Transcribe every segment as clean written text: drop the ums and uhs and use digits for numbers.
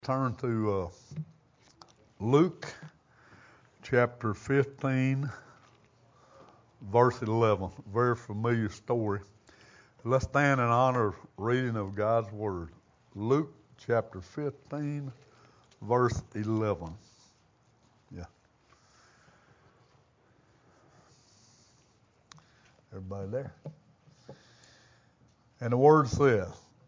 Turn to Luke chapter 15, verse 11. Very familiar story. Let's stand in honor of reading of God's Word. Luke chapter 15, verse 11. Yeah. Everybody there? And the Word says,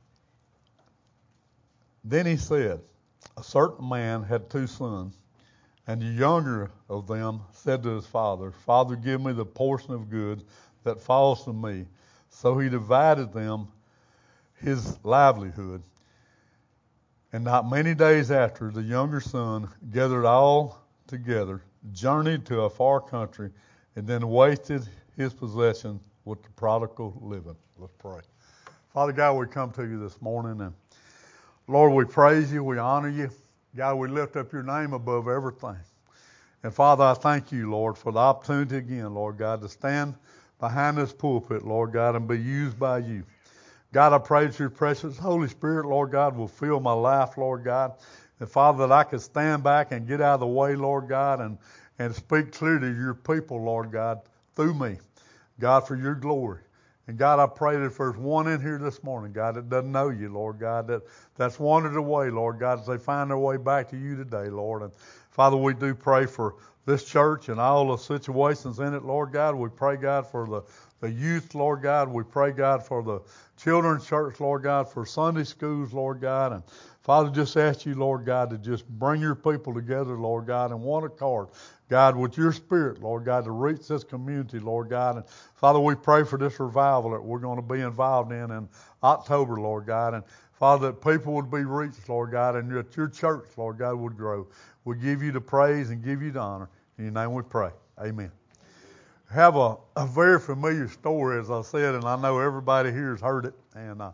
Then he said, a certain man had two sons, and the younger of them said to his father, Father, give me the portion of goods that falls to me. So he divided them his livelihood. And not many days after, the younger son gathered all together, journeyed to a far country, and then wasted his possessions with the prodigal living. Let's pray. Father God, we come to you this morning, and Lord, we praise you, we honor you. God, we lift up your name above everything. And Father, I thank you, Lord, for the opportunity again, Lord God, to stand behind this pulpit, Lord God, and be used by you. God, I pray that your precious Holy Spirit, Lord God, will fill my life, Lord God. And Father, that I could stand back and get out of the way, Lord God, and speak clearly to your people, Lord God, through me. God, for your glory. And God, I pray that if there's one in here this morning, God, that doesn't know you, Lord God, that's wandered away, Lord God, as they find their way back to you today, Lord. And Father, we do pray for this church and all the situations in it, Lord God. We pray, God, for the youth, Lord God. We pray, God, for the children's church, Lord God, for Sunday schools, Lord God. And Father, just ask you, Lord God, to just bring your people together, Lord God, in one accord. God, with your spirit, Lord God, to reach this community, Lord God. And Father, we pray for this revival that we're going to be involved in October, Lord God. And Father, that people would be reached, Lord God, and that your church, Lord God, would grow. We give you the praise and give you the honor. In your name we pray. Amen. I have a very familiar story, as I said, and I know everybody here has heard it.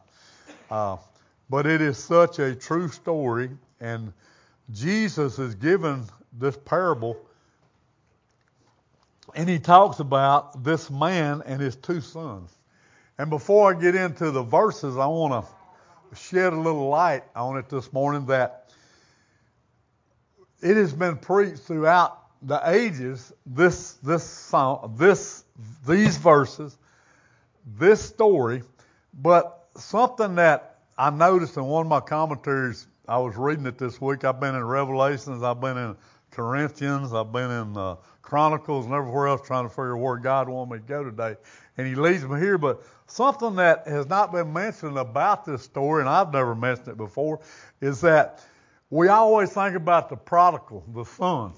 But it is such a true story, and Jesus is given this parable, and he talks about this man and his two sons. And before I get into the verses, I want to shed a little light on it this morning, that it has been preached throughout the ages, these verses, this story, but something that I noticed in one of my commentaries, I was reading it this week. I've been in Revelations, I've been in Corinthians, I've been in Chronicles and everywhere else trying to figure where God wanted me to go today. And he leads me here, but something that has not been mentioned about this story, and I've never mentioned it before, is that we always think about the prodigal, the son.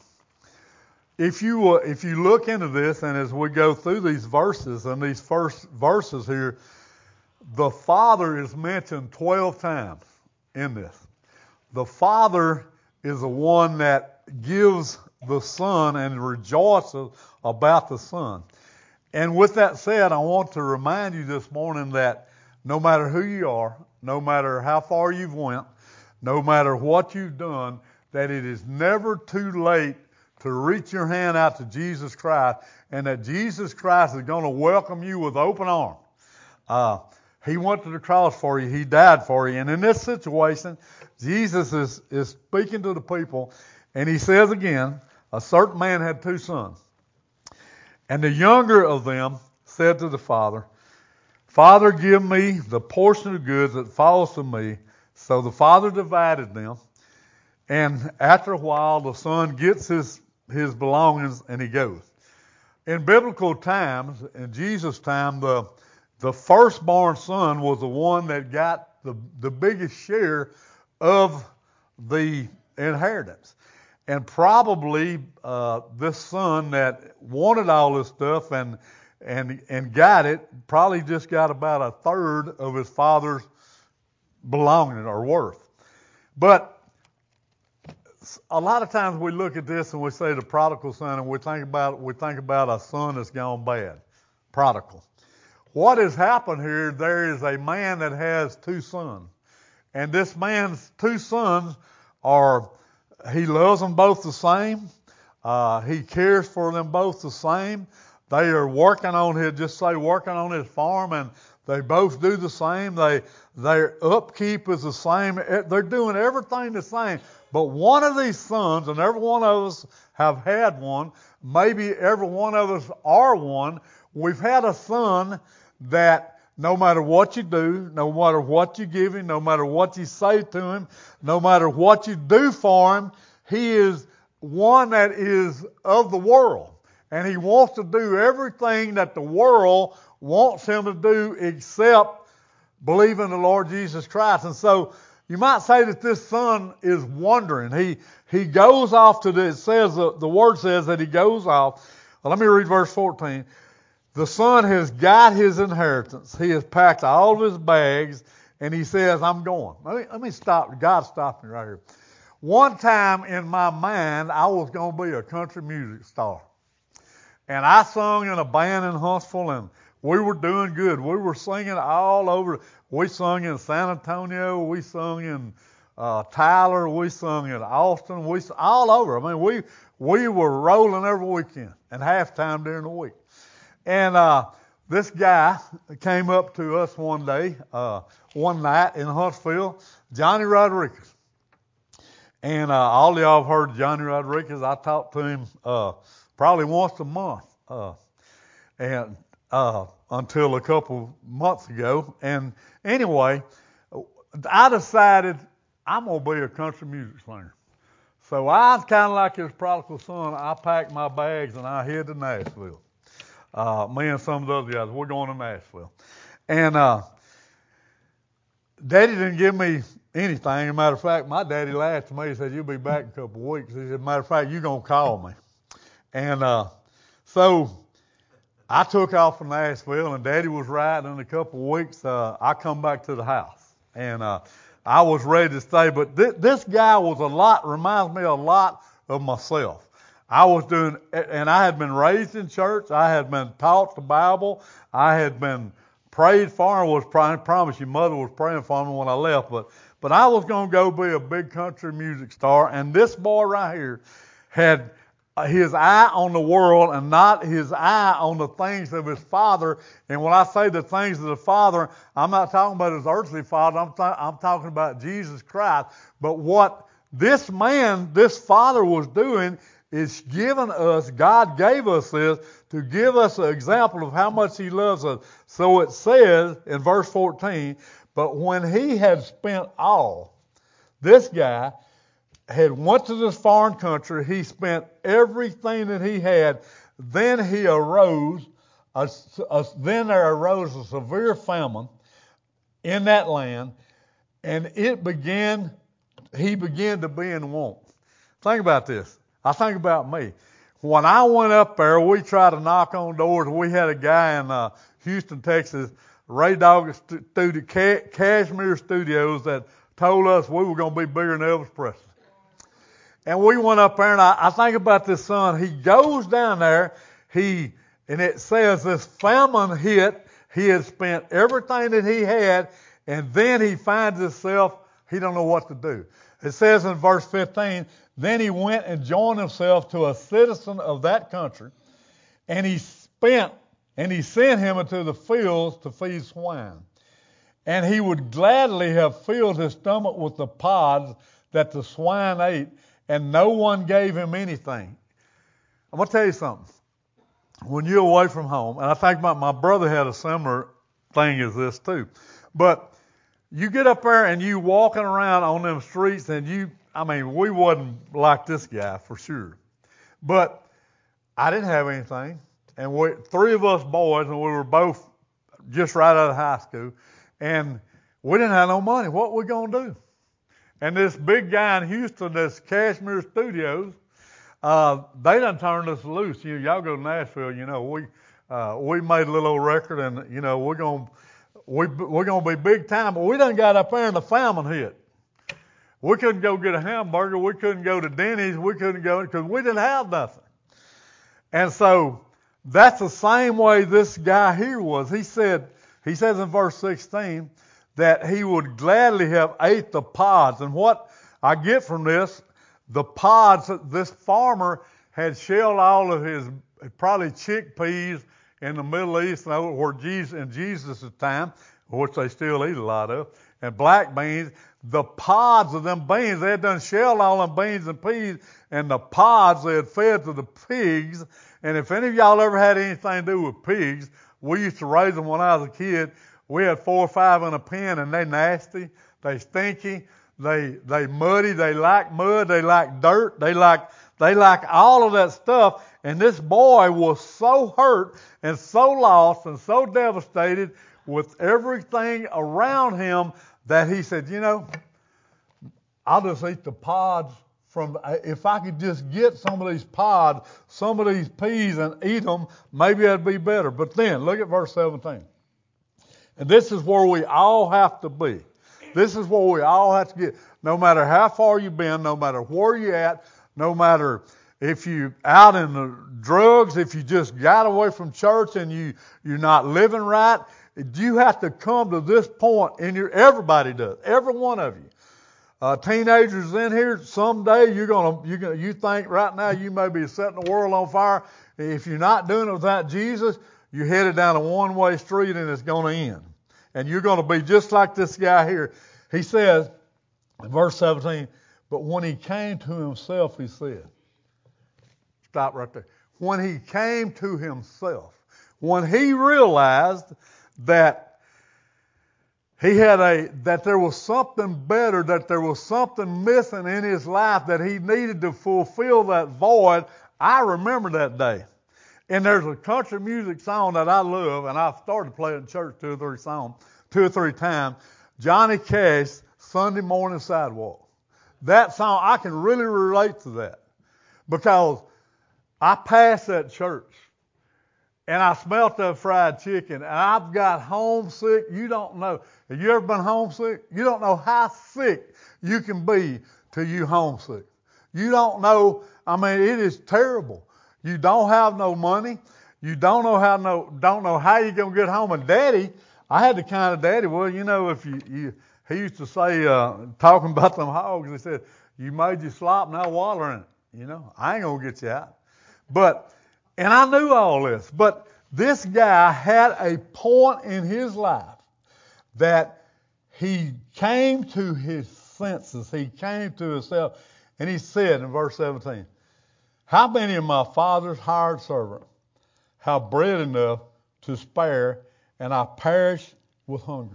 If you look into this, and as we go through these verses, and these first verses here, the Father is mentioned 12 times in this. The Father is the one that gives the Son and rejoices about the Son. And with that said, I want to remind you this morning that no matter who you are, no matter how far you've went, no matter what you've done, that it is never too late to reach your hand out to Jesus Christ, and that Jesus Christ is going to welcome you with open arms. He went to the cross for you. He died for you. And in this situation, Jesus is speaking to the people, and he says again, a certain man had two sons. And the younger of them said to the father, Father, give me the portion of goods that falls to me. So the father divided them. And after a while, the son gets his belongings and he goes. In biblical times, in Jesus' time, the firstborn son was the one that got the biggest share of the inheritance. And probably this son that wanted all this stuff and got it, probably just got about a third of his father's belonging or worth. But a lot of times we look at this and we say the prodigal son, and we think about a son that's gone bad, prodigal. What has happened here? There is a man that has two sons, and this man's two sons he loves them both the same. He cares for them both the same. They are working on his farm, and They both do the same. Their upkeep is the same. They're doing everything the same. But one of these sons, and every one of us have had one, maybe every one of us are one, we've had a son that no matter what you do, no matter what you give him, no matter what you say to him, no matter what you do for him, he is one that is of the world. And he wants to do everything that the world wants him to do except believe in the Lord Jesus Christ. And so you might say that this son is wandering. He goes off to it says, the word says that he goes off. Well, let me read verse 14. The son has got his inheritance. He has packed all of his bags, and he says, I'm going. Let me stop. God stopped me right here. One time in my mind, I was going to be a country music star. And I sung in a band in Huntsville, and we were doing good. We were singing all over. We sung in San Antonio. We sung in Tyler. We sung in Austin. All over. I mean, we were rolling every weekend and halftime during the week. And this guy came up to us one day, one night in Huntsville, Johnny Rodriguez. And all of y'all have heard Johnny Rodriguez. I talk to him probably once a month, and until a couple months ago. And anyway, I decided I'm going to be a country music singer. So I was kind of like his prodigal son. I packed my bags and I headed to Nashville. Me and some of the other guys, we're going to Nashville. And Daddy didn't give me anything. As a matter of fact, my daddy laughed at me. He said, you'll be back in a couple of weeks. He said, matter of fact, you're going to call me. And so I took off from Nashville, and Daddy was right. In a couple of weeks, I come back to the house. And I was ready to stay. But this guy reminds me a lot of myself. I was doing, and I had been raised in church. I had been taught the Bible. I had been prayed for. I promise you, Mother was praying for me when I left. But I was going to go be a big country music star. And this boy right here had his eye on the world and not his eye on the things of his father. And when I say the things of the father, I'm not talking about his earthly father. I'm talking about Jesus Christ. But what this father was doing is giving us, God gave us this to give us an example of how much he loves us. So it says in verse 14, but when he had spent all, this guy had went to this foreign country, he spent everything that he had, then there arose a severe famine in that land, and he began to be in want. Think about this. I think about me. When I went up there, we tried to knock on doors. We had a guy in Houston, Texas, Ray Dog Cashmere Studios, that told us we were going to be bigger than Elvis Presley. And we went up there, and I think about this son. He goes down there, and it says this famine hit. He had spent everything that he had, and then he finds himself, he don't know what to do. It says in verse 15, then he went and joined himself to a citizen of that country, and he sent him into the fields to feed swine. And he would gladly have filled his stomach with the pods that the swine ate, and no one gave him anything. I'm going to tell you something. When you're away from home, and I think my brother had a similar thing as this too, but you get up there and you walking around on them streets, and we wasn't like this guy for sure. But I didn't have anything. And three of us boys, and we were both just right out of high school, and we didn't have no money. What we going to do? And this big guy in Houston, this Cashmere Studios, they done turned us loose. Y'all go to Nashville, we made a little old record, and we're gonna be big time. But we done got up there and the famine hit. We couldn't go get a hamburger. We couldn't go to Denny's. We couldn't go because we didn't have nothing. And so that's the same way this guy here was. He says in verse 16 that he would gladly have ate the pods. And what I get from this, the pods, this farmer had shelled all of his probably chickpeas in the Middle East, and where in Jesus' time, which they still eat a lot of, and black beans, the pods of them beans, they had done shelled all them beans and peas, and the pods they had fed to the pigs. And if any of y'all ever had anything to do with pigs, we used to raise them when I was a kid. We had 4 or 5 in a pen, and they nasty, they stinky, they muddy, they like mud, they like dirt, they like all of that stuff. And this boy was so hurt and so lost and so devastated with everything around him that he said, I'll just eat the pods if I could just get some of these pods, some of these peas and eat them, maybe that'd be better. But then, look at verse 17. And this is where we all have to be. This is where we all have to get. No matter how far you've been, no matter where you're at, no matter if you're out in the drugs, if you just got away from church and you're not living right, you have to come to this point everybody does, every one of you. Teenagers in here, someday you think right now you may be setting the world on fire. If you're not doing it without Jesus, you're headed down a one-way street and it's going to end. And you're going to be just like this guy here. He says, in verse 17, but when he came to himself, he said, stop right there. When he came to himself, when he realized that that there was something better, that there was something missing in his life, that he needed to fulfill that void, I remember that day. And there's a country music song that I love, and I've started playing in church 2 or 3 times. Johnny Cash, Sunday Morning Sidewalk. That song, I can really relate to that. Because I passed that church. And I smelt that fried chicken, and I've got homesick. You don't know. Have you ever been homesick? You don't know how sick you can be till you homesick. You don't know. I mean, it is terrible. You don't have no money. You don't know how you're gonna get home. And Daddy, I had the kind of daddy. Well, if he used to say, talking about them hogs, he said, "You made your slop, now water in it." I ain't gonna get you out. And I knew all this, but this guy had a point in his life that he came to his senses. He came to himself, and he said in verse 17, how many of my father's hired servants have bread enough to spare, and I perish with hunger?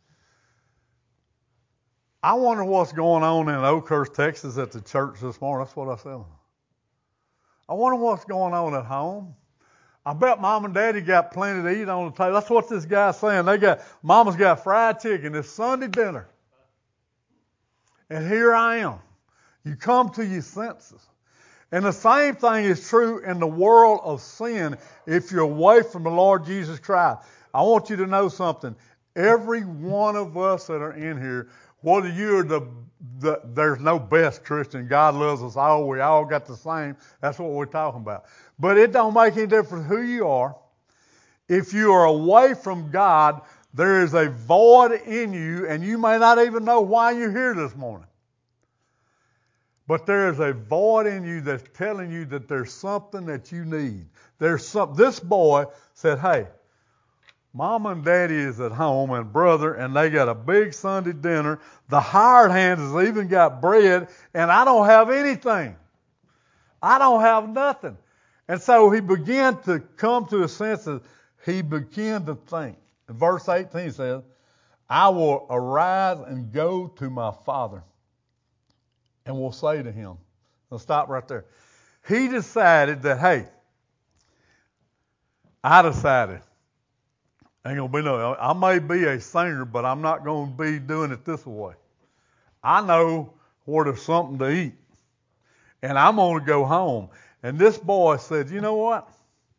I wonder what's going on in Oakhurst, Texas at the church this morning. That's what I said. I wonder what's going on at home. I bet Mom and Daddy got plenty to eat on the table. That's what this guy's saying. Mama's got fried chicken. It's Sunday dinner. And here I am. You come to your senses. And the same thing is true in the world of sin if you're away from the Lord Jesus Christ. I want you to know something. Every one of us that are in here, whether you're there's no best Christian. God loves us all. We all got the same. That's what we're talking about. But it don't make any difference who you are. If you are away from God, there is a void in you, and you may not even know why you're here this morning. But there is a void in you that's telling you that there's something that you need. This boy said, hey, Mom and Daddy is at home and brother, and they got a big Sunday dinner. The hired hands has even got bread, and I don't have anything. I don't have nothing. And so he began to come to his senses. He began to think. In verse 18 says, I will arise and go to my father and will say to him. Let's stop right there. He decided that, hey, I decided. Ain't gonna be no. I may be a singer, but I'm not gonna be doing it this way. I know where there's something to eat, and I'm gonna go home. And this boy said, you know what?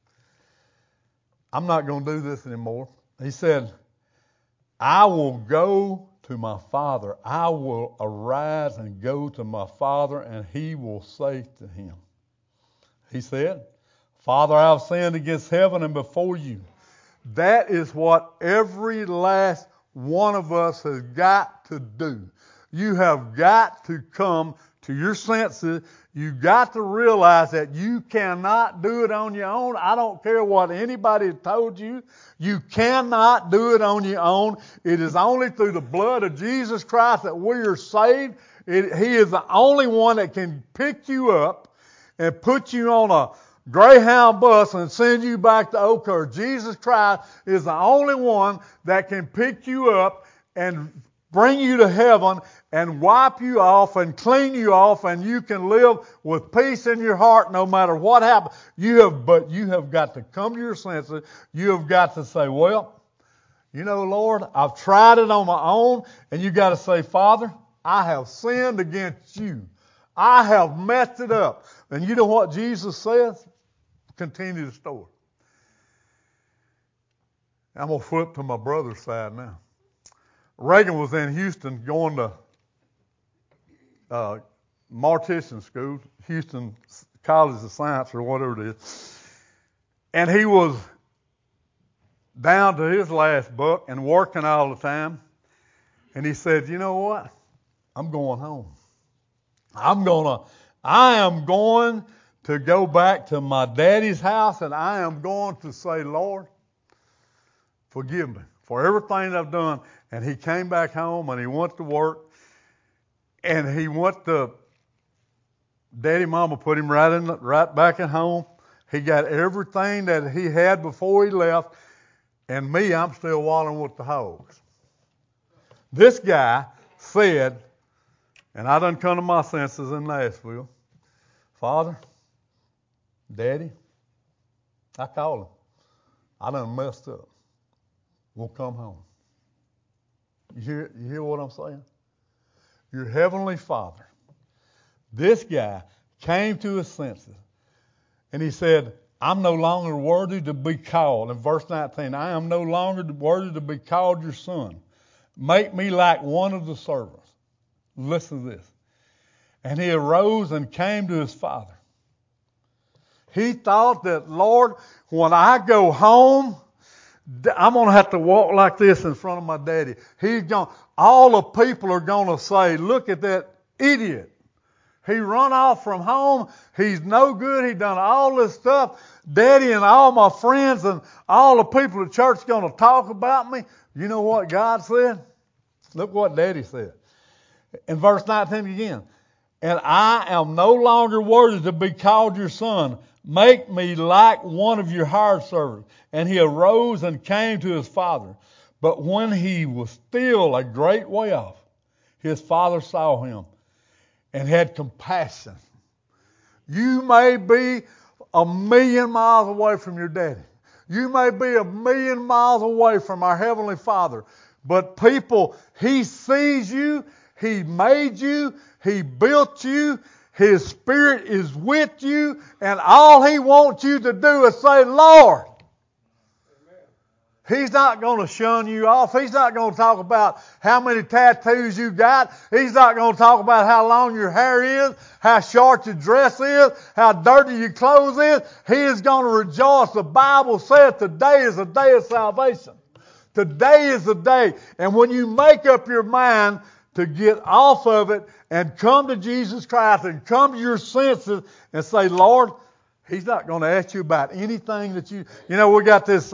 I'm not gonna do this anymore. He said, I will go to my father. I will arise and go to my father, and he will say to him. He said, Father, I have sinned against heaven and before you. That is what every last one of us has got to do. You have got to come to to your senses. You got to realize that you cannot do it on your own. I don't care what anybody told you. You cannot do it on your own. It is only through the blood of Jesus Christ that we are saved. He is the only one that can pick you up and put you on a Greyhound bus and send you back to Oakhurst. Jesus Christ is the only one that can pick you up and bring you to heaven and wipe you off and clean you off, and you can live with peace in your heart no matter what happens. But you have got to come to your senses. You have got to say, well, you know, Lord, I've tried it on my own. And you got to say, Father, I have sinned against you. I have messed it up. And you know what Jesus says? Continue the story. I'm going to flip to my brother's side now. Reagan was in Houston going to mortician school, Houston College of Science or whatever it is. And he was down to his last buck and working all the time. And he said, you know what? I'm going home. I am going to go back to my daddy's house, and I am going to say, Lord, forgive me for everything I've done. And he came back home and he went to work, and he went to Daddy Mama put him right back at home. He got everything that he had before he left, and me, I'm still wallowing with the hogs. This guy said, and I done come to my senses in Nashville, Father, Daddy, I called him. I done messed up. We'll come home. You hear what I'm saying? Your heavenly Father. This guy came to his senses, and he said, I'm no longer worthy to be called. In verse 19, I am no longer worthy to be called your son. Make me like one of the servants. Listen to this. And he arose and came to his father. He thought that, Lord, when I go home, I'm going to have to walk like this in front of my daddy. All the people are going to say, look at that idiot. He run off from home. He's no good. He done all this stuff. Daddy and all my friends and all the people at church are going to talk about me. You know what God said? Look what Daddy said. In verse 19 again. And I am no longer worthy to be called your son. Make me like one of your hired servants. And he arose and came to his father. But when he was still a great way off, his father saw him and had compassion. You may be 1,000,000 miles away from your daddy. You may be 1,000,000 miles away from our Heavenly Father. But people, He sees you. He made you. He built you. His Spirit is with you. And all He wants you to do is say, Lord. He's not going to shun you off. He's not going to talk about how many tattoos you got. He's not going to talk about how long your hair is, how short your dress is, how dirty your clothes is. He is going to rejoice. The Bible says today is a day of salvation. Today is the day. And when you make up your mind to get off of it and come to Jesus Christ and come to your senses and say, Lord, He's not going to ask you about anything that you know, we got this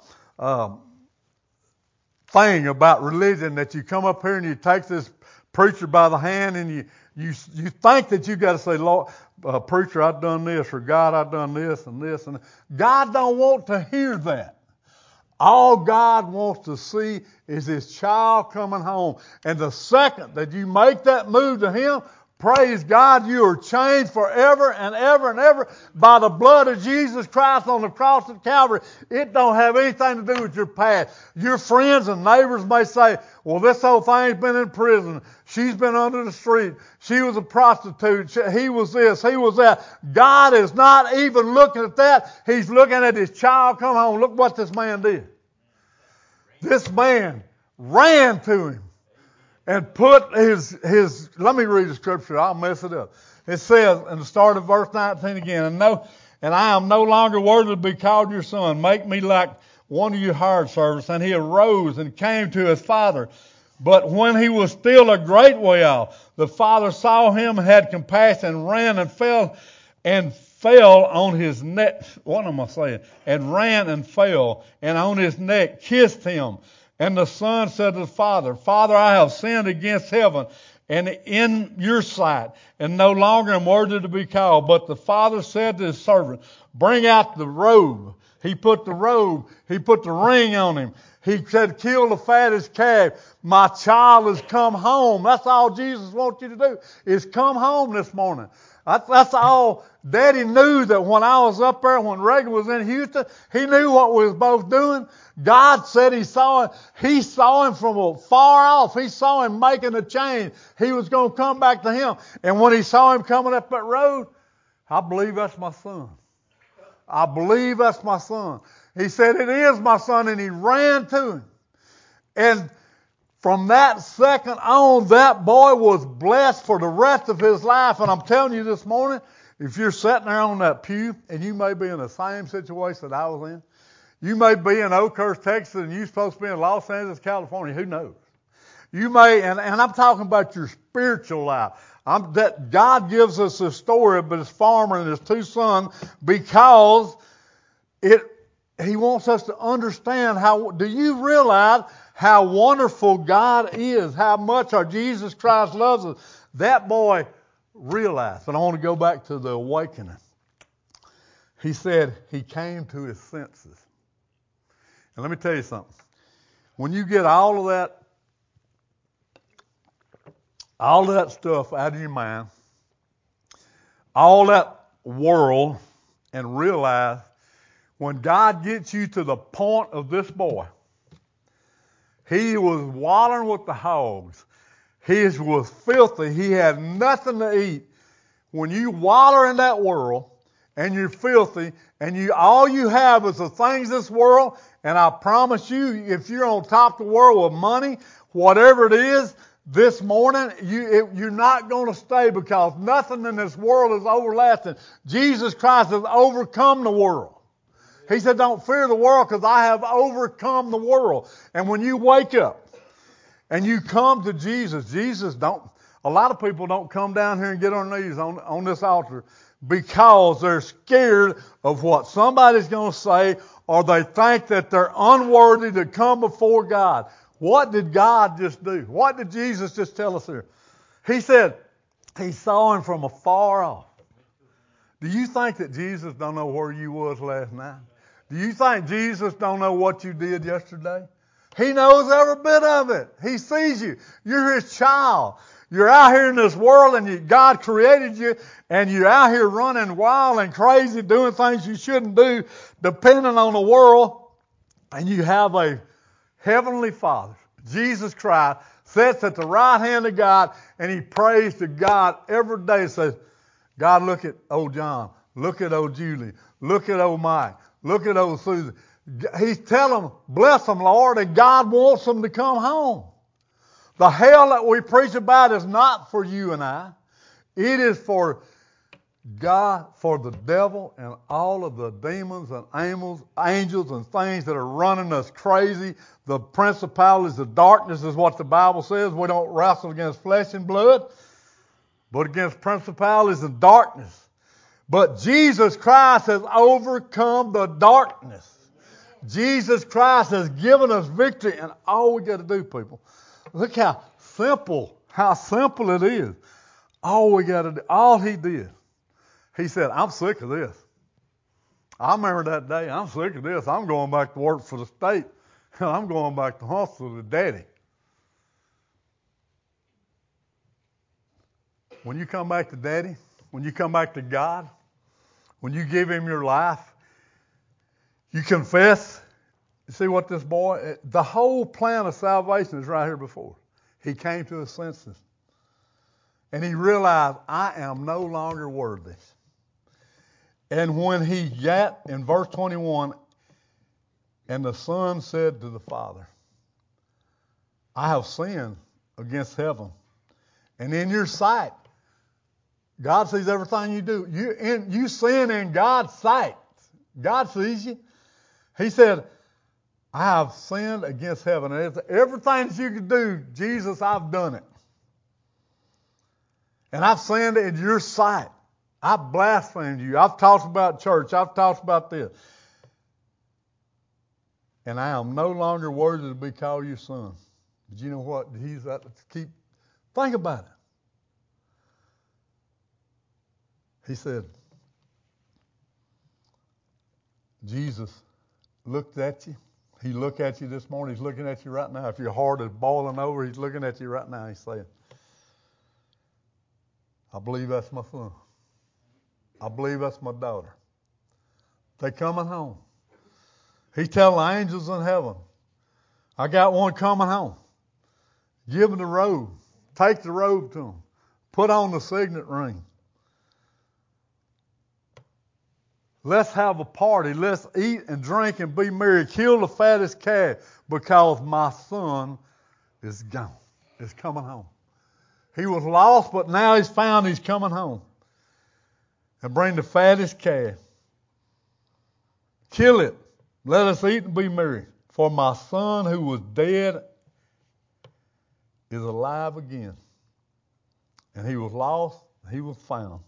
thing about religion that you come up here and you take this preacher by the hand and you think that you got to say, Lord, preacher, I've done this, or God, I've done this and this. And God don't want to hear that. All God wants to see is His child coming home. And the second that you make that move to Him, praise God, you are changed forever and ever and ever by the blood of Jesus Christ on the cross at Calvary. It don't have anything to do with your past. Your friends and neighbors may say, well, this whole thing's been in prison. She's been under the street. She was a prostitute. He was this. He was that. God is not even looking at that. He's looking at His child come home. Look what this man did. This man ran to him and put his, let me read the scripture. I'll mess it up. It says, in the start of verse 19 again, and I am no longer worthy to be called your son. Make me like one of your hired servants. And he arose and came to his father. But when he was still a great way off, the father saw him and had compassion, ran and fell on his neck. What am I saying? And ran and fell, and on his neck kissed him. And the son said to the father, Father, I have sinned against heaven and in your sight, and no longer am worthy to be called. But the father said to his servant, Bring out the robe. He put the ring on him. He said, Kill the fattest calf. My child has come home. That's all Jesus wants you to do, is come home this morning. That's all. Daddy knew that when I was up there, when Reagan was in Houston, he knew what we was both doing. God said he saw him from far off. He saw him making a change. He was going to come back to him. And when he saw him coming up that road, I believe that's my son. I believe that's my son. He said, it is my son, and he ran to him. And from that second on, that boy was blessed for the rest of his life. And I'm telling you this morning, if you're sitting there on that pew, and you may be in the same situation that I was in, you may be in Oakhurst, Texas, and you're supposed to be in Los Angeles, California. Who knows? You may, and I'm talking about your spiritual life. That God gives us a story of his farmer and his two sons because he wants us to understand do you realize how wonderful God is, how much our Jesus Christ loves us? That boy realized, and I want to go back to the awakening. He said he came to his senses. And let me tell you something. When you get all of that stuff out of your mind, all that world, and realize when God gets you to the point of this boy, he was wallowing with the hogs. He was filthy. He had nothing to eat. When you wallow in that world and you're filthy and all you have is the things of this world, and I promise you, if you're on top of the world with money, whatever it is, this morning, you're not going to stay, because nothing in this world is everlasting. Jesus Christ has overcome the world. He said, don't fear the world, because I have overcome the world. And when you wake up and you come to Jesus, a lot of people don't come down here and get on their knees on this altar because they're scared of what somebody's going to say, or they think that they're unworthy to come before God. What did God just do? What did Jesus just tell us here? He said he saw him from afar off. Do you think that Jesus don't know where you was last night? Do you think Jesus don't know what you did yesterday? He knows every bit of it. He sees you. You're his child. You're out here in this world, and God created you, and you're out here running wild and crazy, doing things you shouldn't do, depending on the world, and you have a Heavenly Father, Jesus Christ, sits at the right hand of God, and he prays to God every day and says, God, look at old John. Look at old Julie. Look at old Mike. Look at old Susan. He's telling them, bless them, Lord, and God wants them to come home. The hell that we preach about is not for you and I. It is for God, for the devil and all of the demons and angels and things that are running us crazy. The principalities of darkness is what the Bible says. We don't wrestle against flesh and blood, but against principalities and darkness. But Jesus Christ has overcome the darkness. Jesus Christ has given us victory, and all we got to do, people, look how simple it is. All we got to do, all he did. He said, I'm sick of this. I remember that day. I'm sick of this. I'm going back to work for the state. I'm going back to hospital to Daddy. When you come back to Daddy, when you come back to God, when you give him your life, you confess. You see what this boy, the whole plan of salvation is right here before. He came to his senses. And he realized, I am no longer worthy. And when he got, in verse 21, and the son said to the father, I have sinned against heaven and in your sight. God sees everything you do. You sin in God's sight. God sees you. He said, I have sinned against heaven. Everything that you can do, Jesus, I've done it. And I've sinned in your sight. I've blasphemed you. I've talked about church. I've talked about this. And I am no longer worthy to be called your son. But you know what? Think about it. He said, Jesus looked at you. He looked at you this morning. He's looking at you right now. If your heart is boiling over, he's looking at you right now. He's saying, I believe that's my son. I believe that's my daughter. They're coming home. He telling the angels in heaven, I got one coming home. Give them the robe. Take the robe to them. Put on the signet ring. Let's have a party. Let's eat and drink and be merry. Kill the fattest calf because my son is gone. Is coming home. He was lost, but now he's found. He's coming home. And bring the fattest calf. Kill it. Let us eat and be merry. For my son who was dead is alive again. And he was lost, he was found.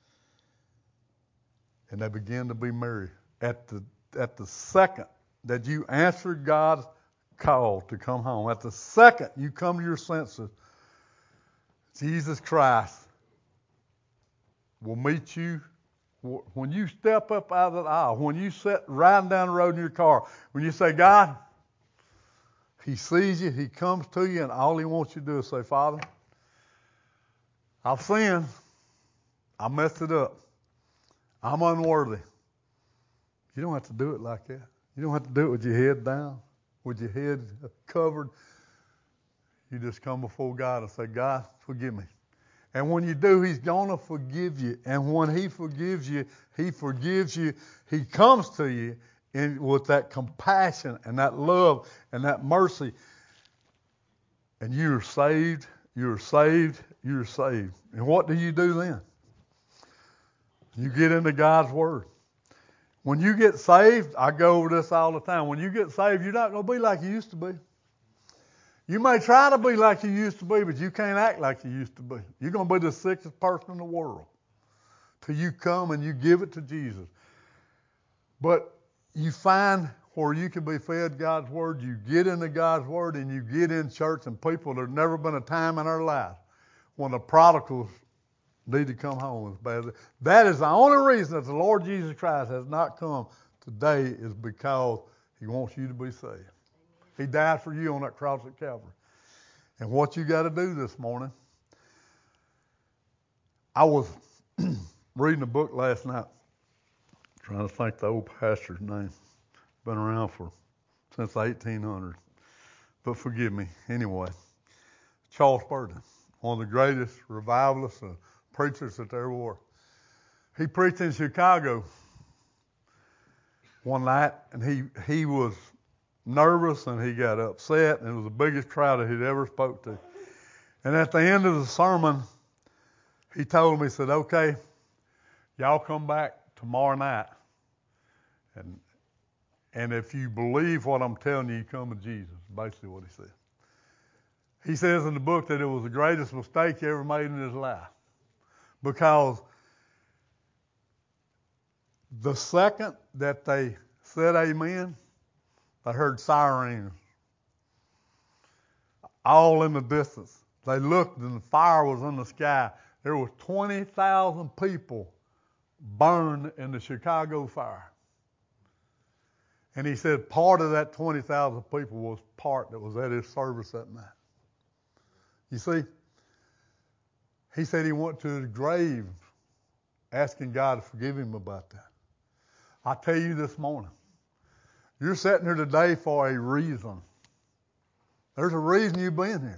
And they began to be merry. At the second that you answered God's call to come home, at the second you come to your senses, Jesus Christ will meet you. When you step up out of the aisle, when you sit riding down the road in your car, when you say, God, He sees you, He comes to you, and all He wants you to do is say, Father, I've sinned. I messed it up. I'm unworthy. You don't have to do it like that. You don't have to do it with your head down, with your head covered. You just come before God and say, God, forgive me. And when you do, He's going to forgive you. And when He forgives you, He forgives you. He comes to you with that compassion and that love and that mercy. And you're saved, you're saved, you're saved. And what do you do then? You get into God's Word. When you get saved, I go over this all the time. When you get saved, you're not going to be like you used to be. You may try to be like you used to be, but you can't act like you used to be. You're going to be the sickest person in the world till you come and you give it to Jesus. But you find where you can be fed God's Word, you get into God's Word, and you get in church, and people, there's never been a time in their life when the prodigals need to come home as bad. That is the only reason that the Lord Jesus Christ has not come today, is because He wants you to be saved. He died for you on that cross at Calvary. And what you got to do this morning, I was reading a book last night, trying to think the old pastor's name. Been around since the 1800s. But forgive me, anyway. Charles Spurgeon, one of the greatest revivalists and preachers that there ever were. He preached in Chicago one night, and he was nervous, and he got upset, and it was the biggest crowd that he'd ever spoke to. And at the end of the sermon, he told me, he said, okay, y'all come back tomorrow night, and if you believe what I'm telling you, you come to Jesus, basically what he said. He says in the book that it was the greatest mistake he ever made in his life, because the second that they said amen, they heard sirens all in the distance. They looked, and the fire was in the sky. There was 20,000 people burned in the Chicago fire. And he said part of that 20,000 people was part that was at his service that night. You see, he said he went to his grave asking God to forgive him about that. I tell you this morning, you're sitting here today for a reason. There's a reason you've been here.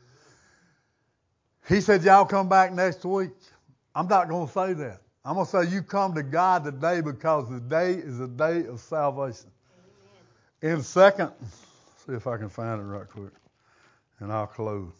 He said, y'all come back next week. I'm not going to say that. I'm going to say you come to God today because the day is a day of salvation. Amen. In second, see if I can find it right quick, and I'll close.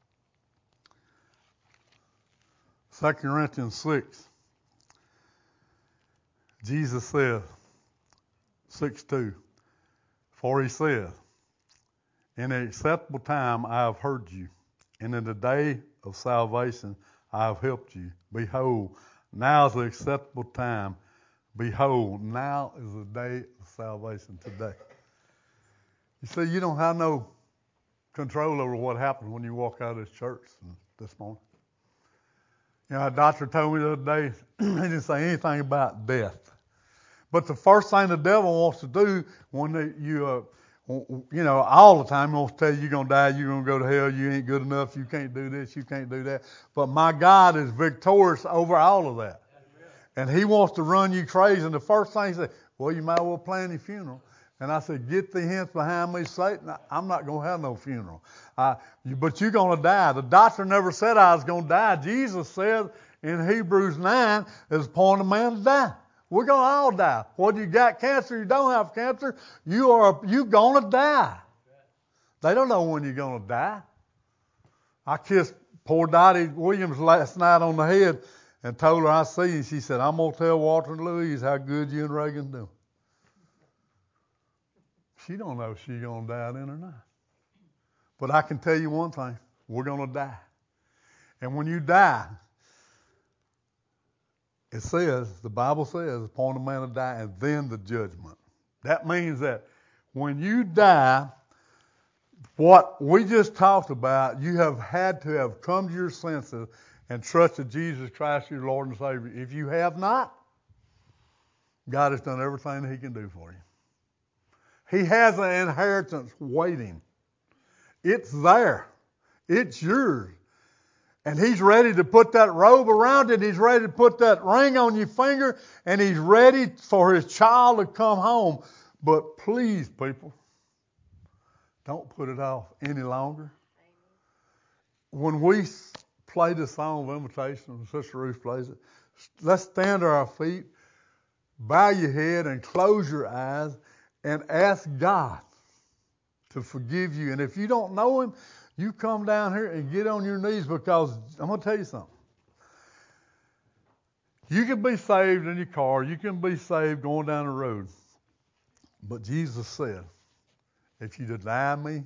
2 Corinthians 6. Jesus says, 6:2, For he says, in an acceptable time I have heard you, and in the day of salvation I have helped you. Behold, now is the acceptable time. Behold, now is the day of salvation, today. You see, you don't have no control over what happens when you walk out of this church this morning. You know, a doctor told me the other day, he didn't say anything about death. But the first thing the devil wants to do when you know, all the time he wants to tell you you're going to die, you're going to go to hell, you ain't good enough, you can't do this, you can't do that. But my God is victorious over all of that. And he wants to run you crazy. And the first thing he said, well, you might as well plan your funeral. And I said, get the hence behind me, Satan. I'm not going to have no funeral. But you're going to die. The doctor never said I was going to die. Jesus said in Hebrews 9, it's upon a man to die. We're going to all die. Whether you got cancer, you don't have cancer, you're going to die. They don't know when you're going to die. I kissed poor Dottie Williams last night on the head and told her I see you. She said, I'm going to tell Walter and Louise how good you and Reagan do. She don't know if she's going to die then or not. But I can tell you one thing. We're going to die. And when you die, it says, the Bible says, upon a man to die, and then the judgment. That means that when you die, what we just talked about, you have had to have come to your senses and trusted Jesus Christ, your Lord and Savior. If you have not, God has done everything that he can do for you. He has an inheritance waiting. It's there. It's yours. And he's ready to put that robe around it. He's ready to put that ring on your finger. And he's ready for his child to come home. But please, people, don't put it off any longer. When we play the song of invitation, and Sister Ruth plays it, let's stand to our feet, bow your head, and close your eyes, and ask God to forgive you. And if you don't know him, you come down here and get on your knees, because I'm going to tell you something. You can be saved in your car. You can be saved going down the road. But Jesus said, if you deny me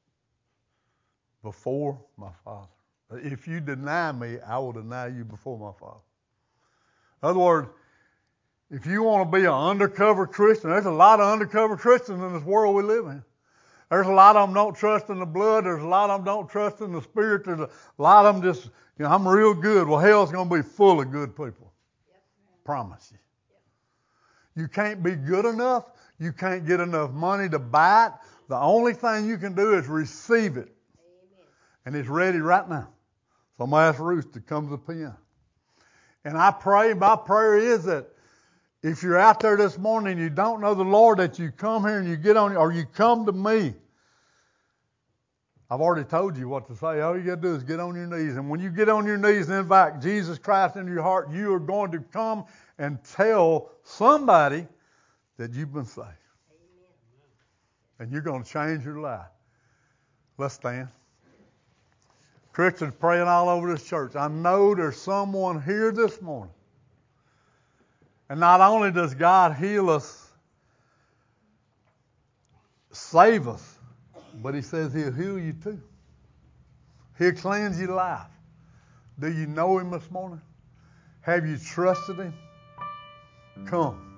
before my Father, if you deny me, I will deny you before my Father. In other words, if you want to be an undercover Christian, there's a lot of undercover Christians in this world we live in. There's a lot of them don't trust in the blood. There's a lot of them don't trust in the Spirit. There's a lot of them just, you know, I'm real good. Well, hell's going to be full of good people. Yep. Promise you. Yep. You can't be good enough. You can't get enough money to buy it. The only thing you can do is receive it. Amen. And it's ready right now. So I'm going to ask Ruth to come to the piano. And I pray, my prayer is that if you're out there this morning and you don't know the Lord, that you come here and you get on, or you come to me. I've already told you what to say. All you got to do is get on your knees. And when you get on your knees and invite Jesus Christ into your heart, you are going to come and tell somebody that you've been saved. Amen. And you're going to change your life. Let's stand. Christians praying all over this church. I know there's someone here this morning. And not only does God heal us, save us, but he says he'll heal you too. He'll cleanse your life. Do you know him this morning? Have you trusted him? Come.